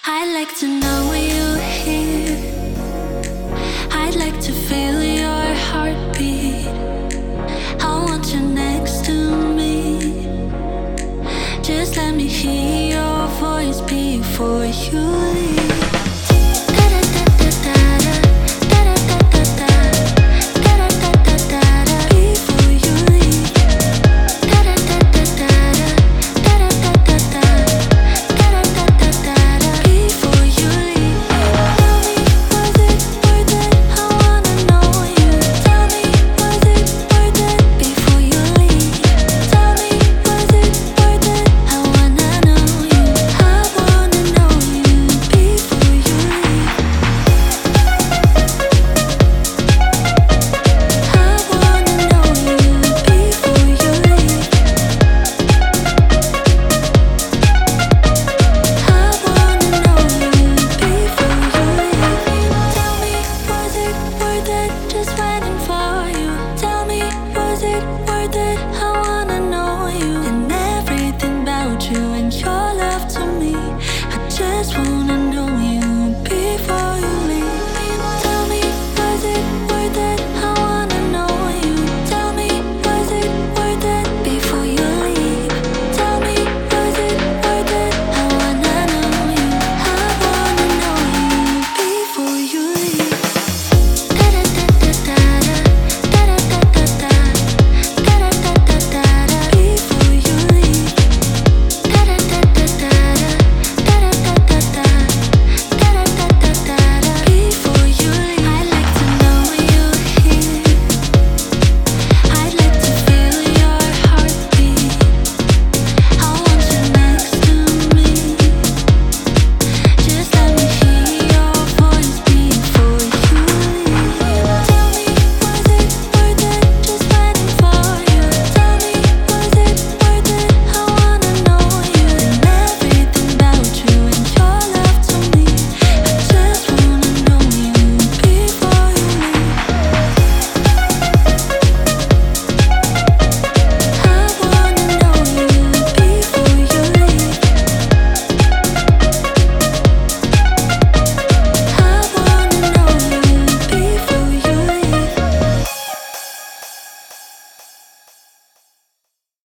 I'd like to know you're here. I'd like to feel your heartbeat. I want you next to me. Just let me hear your voice before you leave.